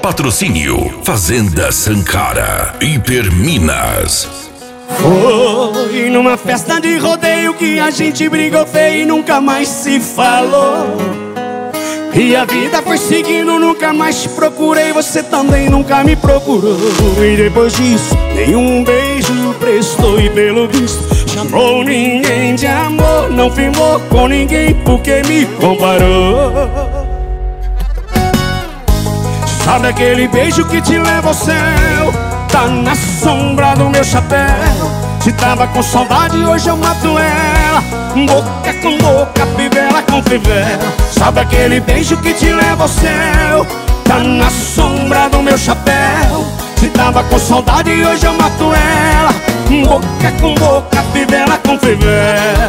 Patrocínio Fazenda Sankara, Hiperminas. Foi numa festa de rodeio que a gente brigou feio e nunca mais se falou. E a vida foi seguindo, nunca mais te procurei, você também nunca me procurou. E depois disso, nenhum beijo prestou e pelo visto chamou ninguém de amor. Não firmou com ninguém porque me comparou. Sabe aquele beijo que te leva ao céu? Tá na sombra do meu chapéu. Se tava com saudade, hoje eu mato ela. Boca com boca, fivela com fivela. Sabe aquele beijo que te leva ao céu? Tá na sombra do meu chapéu. Se tava com saudade, hoje eu mato ela. Boca com boca, fivela com fivela.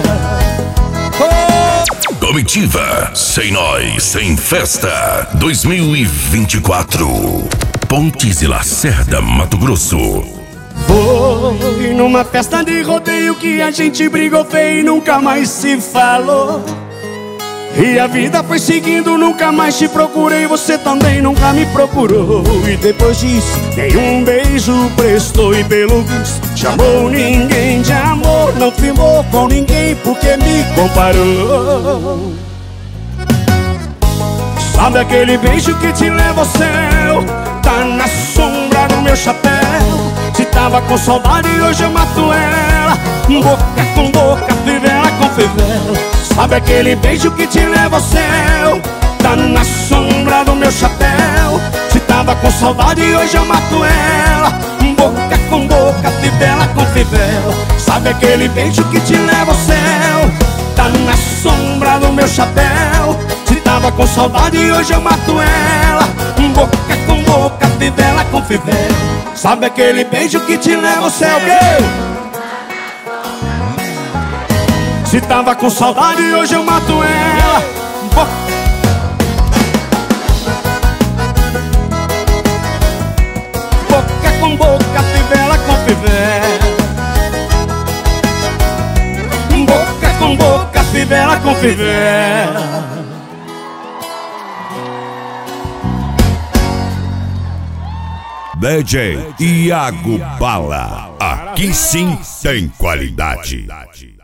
Comitiva Sem Nós, Sem Festa 2024. Pontes e Lacerda, Mato Grosso. Foi numa festa de rodeio que a gente brigou feio e nunca mais se falou. E a vida foi seguindo, nunca mais te procurei, você também nunca me procurou. E depois disso, nenhum beijo prestou e pelo visto chamou ninguém de amor. Não firmou com ninguém porque me comparou. Sabe aquele beijo que te leva ao céu? Tá na sombra do meu chapéu. Se tava com saudade, hoje eu mato ela. Boca com boca, fivela com fivela. Sabe aquele beijo que te leva ao céu? Tá na sombra do meu chapéu. Se tava com saudade, hoje eu mato ela. Boca com boca, fivela com fivela. Sabe aquele beijo que te leva ao céu? Tá na sombra do meu chapéu. Se tava com saudade, hoje eu mato ela. Boca com boca, fivela com fivela. Sabe aquele beijo que te leva ao céu? Se tava com saudade, hoje eu mato ela. Boca com boca, fivela com fivela. Boca com boca, fivela com fivela. DJ Iago Bala. Aqui sim tem qualidade.